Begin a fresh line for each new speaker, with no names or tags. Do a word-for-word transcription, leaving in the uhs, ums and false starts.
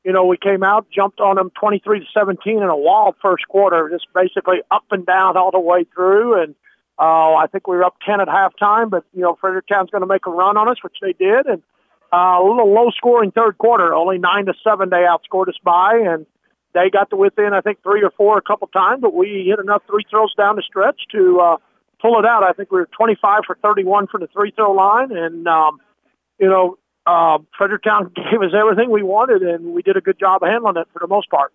you know, we came out, jumped on them twenty-three to seventeen in a wild first quarter, just basically up and down all the way through. And uh, I think we were up ten at halftime, but, you know, Fredericktown's going to make a run on us, which they did. And uh, a little low-scoring third quarter, only nine to seven they outscored us by. And they got to within, I think, three or four a couple times, but we hit enough free throws down the stretch to uh, pull it out. I think we were twenty-five for thirty-one for the free-throw line. And, um, you know, Uh, Fredericktown gave us everything we wanted, and we did a good job of handling it for the most part.